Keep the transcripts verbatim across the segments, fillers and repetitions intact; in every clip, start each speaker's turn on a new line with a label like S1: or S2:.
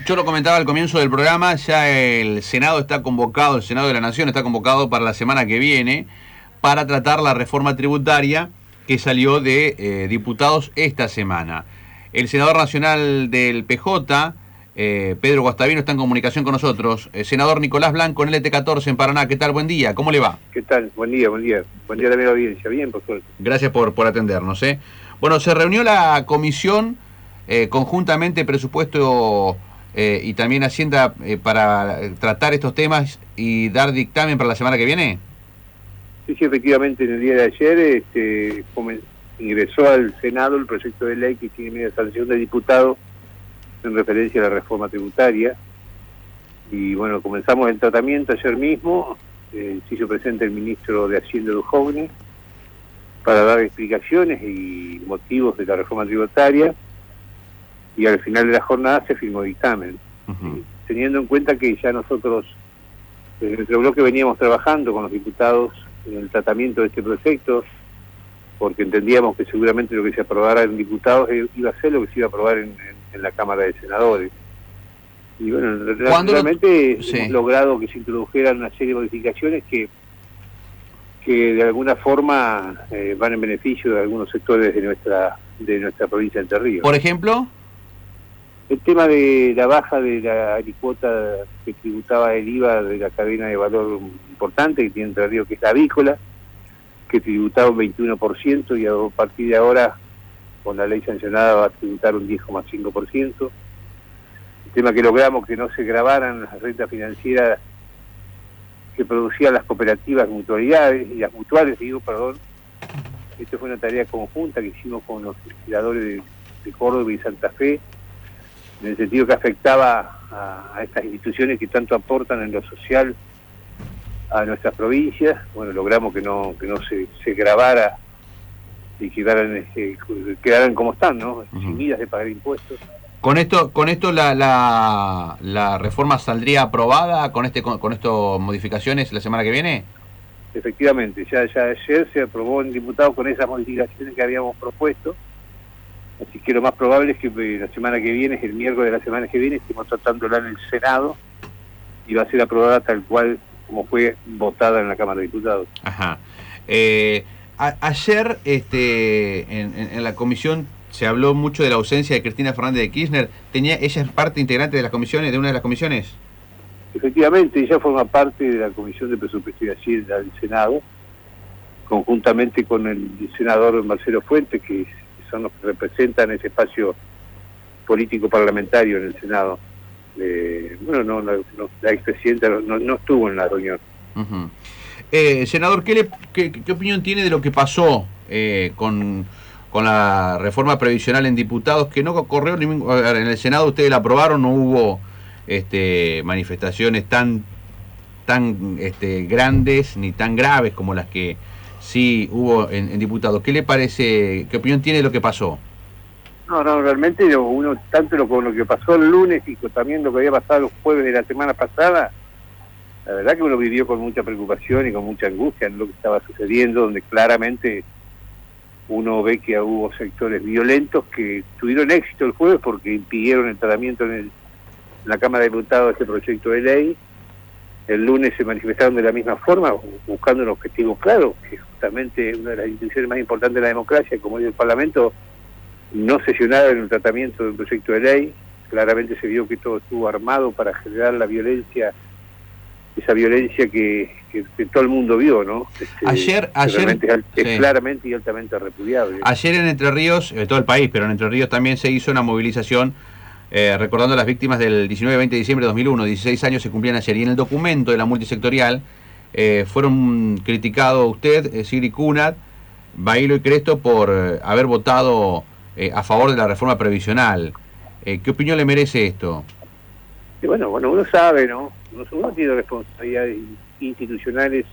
S1: Yo lo comentaba al comienzo del programa, ya el Senado está convocado, el Senado de la Nación está convocado para la semana que viene para tratar la reforma tributaria que salió de eh, diputados esta semana. El senador nacional del P J, eh, Pedro Guastavino, está en comunicación con nosotros. Eh, senador Nicolás Blanco, en L T catorce en Paraná. ¿Qué tal? Buen día. ¿Cómo le va?
S2: ¿Qué tal? Buen día, buen día. Buen día también a la audiencia. Bien, por suerte.
S1: Gracias por, por atendernos. ¿eh? Bueno, se reunió la comisión eh, conjuntamente presupuesto eh, y también Hacienda eh, para tratar estos temas y dar dictamen para la semana que viene.
S2: Sí, sí, efectivamente, en el día de ayer este, ingresó al Senado el proyecto de ley que tiene media sanción de diputados en referencia a la reforma tributaria. Y bueno, comenzamos el tratamiento ayer mismo, eh, se hizo presente el ministro de Hacienda Duhovne para dar explicaciones y motivos de la reforma tributaria, y al final de la jornada se firmó dictamen. Uh-huh. Teniendo en cuenta que ya nosotros, desde nuestro bloque, veníamos trabajando con los diputados en el tratamiento de este proyecto, porque entendíamos que seguramente lo que se aprobara en diputados iba a ser lo que se iba a aprobar en, en, en la Cámara de Senadores. Y bueno, realmente lo... sí. hemos logrado que se introdujeran una serie de modificaciones que que de alguna forma eh, van en beneficio de algunos sectores de nuestra de nuestra provincia de Entre Ríos.
S1: Por ejemplo,
S2: el tema de la baja de la alícuota que tributaba el I V A de la cadena de valor importante que tiene Entre Ríos, que es la avícola, que tributaba un veintiuno por ciento y a partir de ahora, con la ley sancionada, va a tributar un diez coma cinco por ciento. El tema que logramos que no se grabaran las rentas financieras que producían las cooperativas mutualidades, y las mutuales, digo, perdón. Esto fue una tarea conjunta que hicimos con los legisladores de, de Córdoba y Santa Fe, en el sentido que afectaba a, a estas instituciones que tanto aportan en lo social a nuestras provincias. Bueno, logramos que no que no se, se grabara y quedaran, eh, quedaran como están, ¿no? Uh-huh. Sin miras de pagar impuestos.
S1: Con esto, con esto la, la, la reforma saldría aprobada con este con, con estas modificaciones la semana que viene.
S2: Efectivamente, ya ya ayer se aprobó en diputados con esas modificaciones que habíamos propuesto, así que lo más probable es que la semana que viene, el miércoles de la semana que viene, estemos tratándola en el Senado y va a ser aprobada tal cual como fue votada en la Cámara de Diputados.
S1: Ajá. Eh, a, ayer, este, en, en, en la comisión se habló mucho de la ausencia de Cristina Fernández de Kirchner. ¿Tenía ella es parte integrante de las comisiones, de una de las comisiones?
S2: Efectivamente, ella forma parte de la Comisión de Presupuesto y Hacienda del Senado, conjuntamente con el senador Marcelo Fuentes, que son los que representan ese espacio político parlamentario en el Senado. Eh, bueno, no, no, no, la expresidenta no, no estuvo en la reunión.
S1: Uh-huh. eh, senador, ¿qué, le, qué, ¿qué opinión tiene de lo que pasó eh, con... con la reforma previsional en diputados, que no ocurrió ningún, en el Senado? Ustedes la aprobaron, no hubo este, manifestaciones tan tan este, grandes ni tan graves como las que sí hubo en, en diputados. ¿Qué le parece, qué opinión tiene de lo que pasó?
S2: No, no, realmente uno, tanto lo, con lo que pasó el lunes y también lo que había pasado los jueves de la semana pasada, la verdad que uno vivió con mucha preocupación y con mucha angustia en lo que estaba sucediendo, donde claramente uno ve que hubo sectores violentos que tuvieron éxito el jueves porque impidieron el tratamiento en, el, en la Cámara de Diputados de este proyecto de ley. El lunes se manifestaron de la misma forma, buscando un objetivo claro, que justamente una de las instituciones más importantes de la democracia, como es el Parlamento, no sesionara en el tratamiento del proyecto de ley. Claramente se vio que todo estuvo armado para generar la violencia, esa violencia que, que, que todo el mundo vio, ¿no? Este,
S1: ayer, ayer
S2: es, es
S1: sí.
S2: claramente y altamente repudiable.
S1: Ayer en Entre Ríos, en todo el país, pero en Entre Ríos también se hizo una movilización eh, recordando a las víctimas del diecinueve y veinte de diciembre de dos mil uno, dieciséis años se cumplían ayer, y en el documento de la multisectorial eh, fueron criticados usted, eh, Sigrid Kunat, Bailo y Cresto por eh, haber votado eh, a favor de la reforma previsional. Eh, ¿Qué opinión le merece esto?
S2: Y bueno, bueno, uno sabe, ¿no? Uno, uno tiene responsabilidades institucionales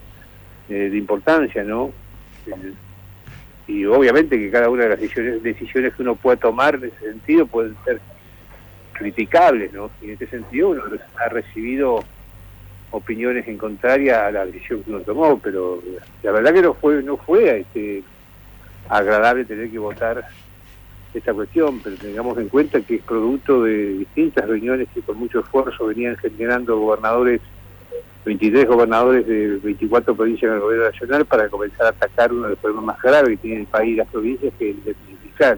S2: eh, de importancia, ¿no? Eh, y obviamente que cada una de las decisiones, decisiones que uno pueda tomar en ese sentido pueden ser criticables, ¿no? Y en este sentido uno ha recibido opiniones en contraria a la decisión que uno tomó, pero la verdad que no fue no fue este, agradable tener que votar esta cuestión, pero tengamos en cuenta que es producto de distintas reuniones que con mucho esfuerzo venían generando gobernadores, veintitrés gobernadores de veinticuatro provincias en el gobierno nacional, para comenzar a atacar uno de los problemas más graves que tiene el país y las provincias, que es el déficit fiscal.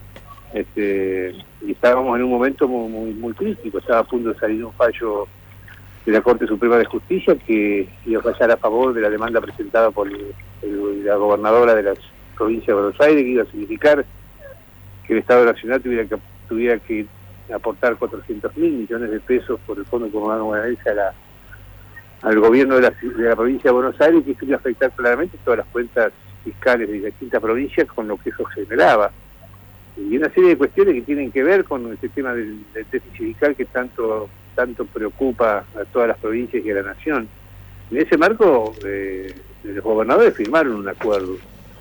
S2: Este, y estábamos en un momento muy, muy, muy crítico, estaba a punto de salir un fallo de la Corte Suprema de Justicia que iba a fallar a favor de la demanda presentada por el, el, la gobernadora de la provincia de Buenos Aires, que iba a significar que el Estado Nacional tuviera que, tuviera que aportar cuatrocientos mil millones de pesos por el Fondo Comunal Bonaerense a la, al gobierno de la, de la provincia de Buenos Aires, que esto iba a afectar claramente todas las cuentas fiscales de distintas provincias, con lo que eso generaba. Y una serie de cuestiones que tienen que ver con el sistema del, del déficit fiscal que tanto tanto preocupa a todas las provincias y a la nación. En ese marco, eh, los gobernadores firmaron un acuerdo.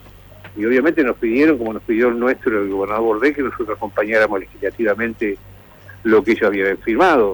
S2: Y obviamente nos pidieron, como nos pidió el nuestro, el gobernador Bordet, que nosotros acompañáramos legislativamente lo que ellos habían firmado.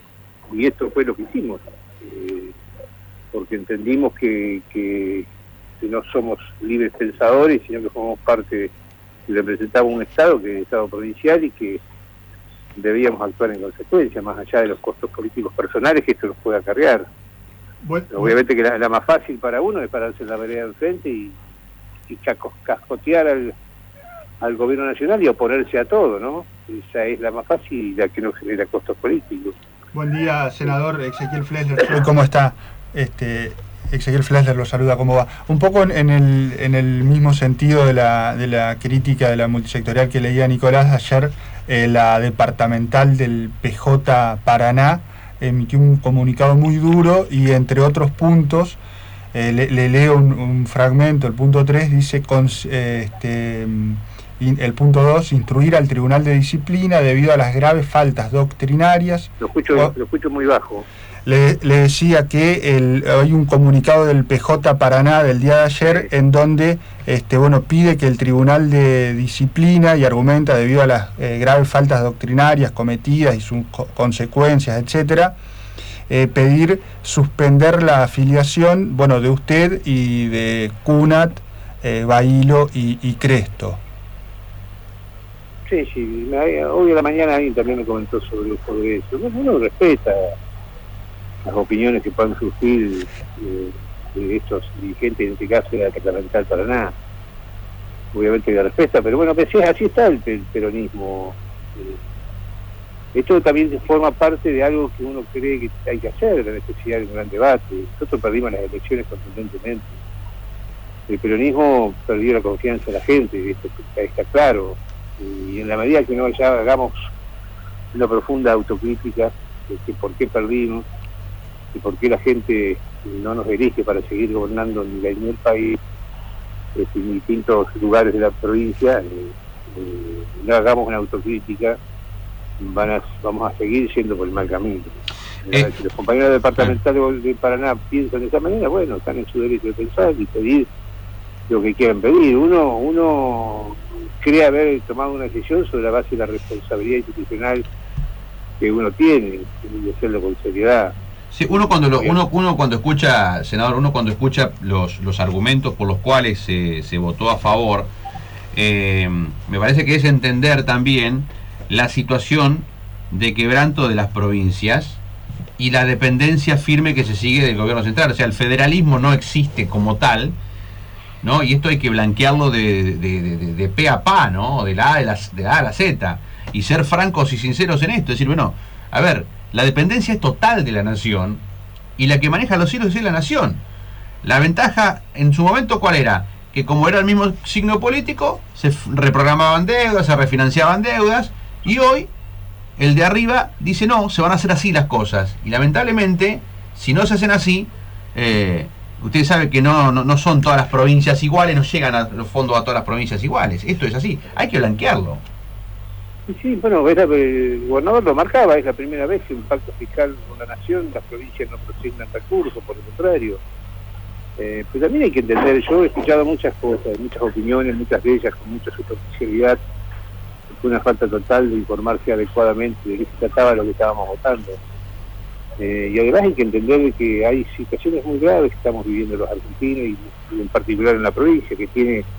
S2: Y esto fue lo que hicimos. Eh, porque entendimos que, que, que no somos libres pensadores, sino que formamos parte, y representamos un Estado, que es el Estado provincial, y que debíamos actuar en consecuencia, más allá de los costos políticos personales que esto nos puede acarrear. Bueno, obviamente que la, la más fácil para uno es pararse en la vereda de enfrente y, y chacos, cascotear al, al gobierno nacional y oponerse a todo, ¿no? Esa es la más fácil y la que no genera costos políticos.
S3: Buen día, senador Ezequiel Flesler. ¿Cómo está? Este, Ezequiel Flesler lo saluda, ¿cómo va? Un poco en, en, el, en el mismo sentido de la, de la crítica de la multisectorial que leía Nicolás ayer. Eh, la departamental del P J Paraná emitió un comunicado muy duro y, entre otros puntos, eh, le, le leo un, un fragmento. El punto tres dice, con, eh, este, in, el punto dos, instruir al Tribunal de Disciplina debido a las graves faltas doctrinarias.
S2: Lo escucho, o, lo escucho muy bajo.
S3: Le, le decía que el, hay un comunicado del P J Paraná del día de ayer en donde este, bueno, pide que el Tribunal de Disciplina, y argumenta debido a las eh, graves faltas doctrinarias cometidas y sus co consecuencias, etcétera, eh, pedir suspender la afiliación, bueno, de usted y de Cunat, eh, Bailo y, y Cresto.
S2: Sí, sí, hoy a la mañana alguien también me comentó sobre, sobre eso. Bueno, uno respeta las opiniones que puedan surgir eh, de estos dirigentes, en este caso de la departamental Paraná. Obviamente que la respeta, pero bueno, pues así está el, el peronismo. Eh, esto también forma parte de algo que uno cree que hay que hacer, la necesidad de un gran debate. Nosotros perdimos las elecciones contundentemente. El peronismo perdió la confianza de la gente, esto está claro. Y en la medida que no ya hagamos una profunda autocrítica de que por qué perdimos, y por qué la gente no nos elige para seguir gobernando ni el país, eh, en distintos lugares de la provincia, eh, eh, no hagamos una autocrítica, van a, vamos a seguir yendo por el mal camino. Eh, si los compañeros departamentales de Paraná piensan de esa manera, bueno, están en su derecho de pensar y pedir lo que quieran pedir. Uno, uno cree haber tomado una decisión sobre la base de la responsabilidad institucional que uno tiene y hacerlo con seriedad.
S1: Sí, uno cuando lo, uno, uno cuando escucha, senador, uno cuando escucha los, los argumentos por los cuales se, se votó a favor, eh, me parece que es entender también la situación de quebranto de las provincias y la dependencia firme que se sigue del gobierno central. O sea, el federalismo no existe como tal, ¿no? Y esto hay que blanquearlo de, de, de, de, de pe a pa, ¿no? De la A, de la, de la A a la Z, y ser francos y sinceros en esto. Es decir, bueno, a ver, la dependencia es total de la nación y la que maneja los hilos es la nación. La ventaja en su momento, ¿cuál era? Que como era el mismo signo político, se reprogramaban deudas, se refinanciaban deudas, y hoy el de arriba dice no, se van a hacer así las cosas. Y lamentablemente, si no se hacen así, eh, ustedes saben que no, no, no son todas las provincias iguales, no llegan a los fondos a todas las provincias iguales. Esto es así, hay que blanquearlo.
S2: Sí, bueno, era, el gobernador lo marcaba, es la primera vez que un pacto fiscal con la nación, las provincias no prosignan recursos, por el contrario. Eh, pero también hay que entender, yo he escuchado muchas cosas, muchas opiniones, muchas de ellas con mucha superficialidad, fue una falta total de informarse adecuadamente de qué se trataba lo que estábamos votando. Eh, y además hay que entender que hay situaciones muy graves que estamos viviendo los argentinos y, y en particular en la provincia, que tiene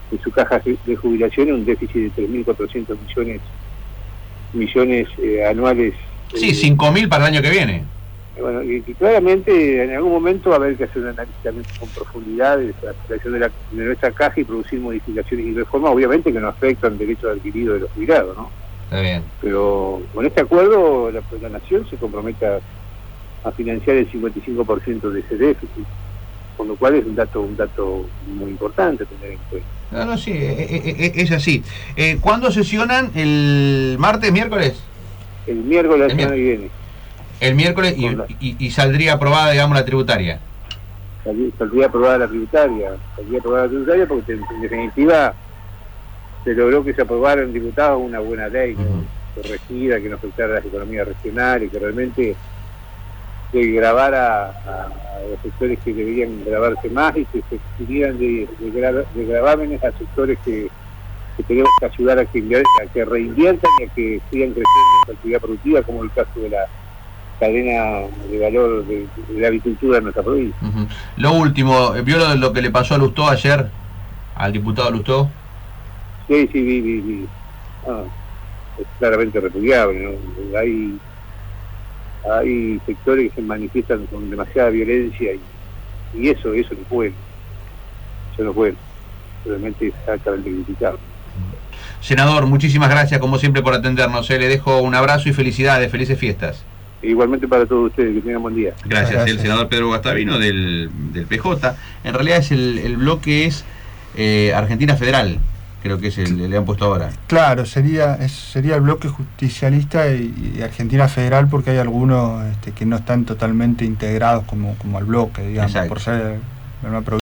S2: de su caja de jubilación un déficit de tres mil cuatrocientos millones millones eh, anuales.
S1: Sí,
S2: eh,
S1: cinco mil para el año que viene.
S2: Bueno, y, y claramente en algún momento va a haber que hacer un análisis también con profundidad de la situación de, la, de nuestra caja y producir modificaciones y reformas, obviamente que no afectan el derecho adquirido de los jubilados, ¿no?
S1: Está bien.
S2: Pero con este acuerdo la, la Nación se compromete a, a financiar el cincuenta y cinco por ciento de ese déficit, con lo cual es un dato un dato muy importante tener en cuenta.
S1: No, no, sí, es así. Eh, ¿Cuándo sesionan? ¿El martes, miércoles?
S2: El miércoles de la semana que viene.
S1: El miércoles y, y, y saldría aprobada, digamos, la tributaria.
S2: Saldría, saldría aprobada la tributaria. Saldría aprobada la tributaria porque en definitiva se logró que se aprobara en diputados una buena ley, ¿no? Uh-huh. Corregida, que no afectara a las economías regionales, que realmente se grabara a, a los sectores que deberían grabarse más y que se eximieran de, de, gra, de gravámenes a sectores que, que tenemos que ayudar a que, a que reinviertan y a que sigan creciendo en su actividad productiva, como el caso de la cadena de valor de, de la avicultura en nuestra provincia.
S1: Uh-huh. Lo último, ¿vio lo, lo que le pasó a Lustó ayer, al diputado Lustó?
S2: Sí, sí, vi, vi, vi. Ah, es claramente repudiable, ¿no? Hay, hay sectores que se manifiestan con demasiada violencia y, y eso, eso no es bueno. Eso no es bueno. Realmente es altamente criticable.
S1: Senador, muchísimas gracias como siempre por atendernos. ¿eh? Le dejo un abrazo y felicidades, felices fiestas.
S2: Igualmente para todos ustedes, que tengan buen día.
S1: Gracias, gracias. El senador Pedro Guastavino del, del P J. En realidad es el, el bloque es eh, Argentina Federal, creo que es el le han puesto ahora.
S3: Claro, sería es, sería el bloque justicialista y, y Argentina Federal, porque hay algunos este, que no están totalmente integrados como, como al bloque, digamos, Exacto. por ser una provincia.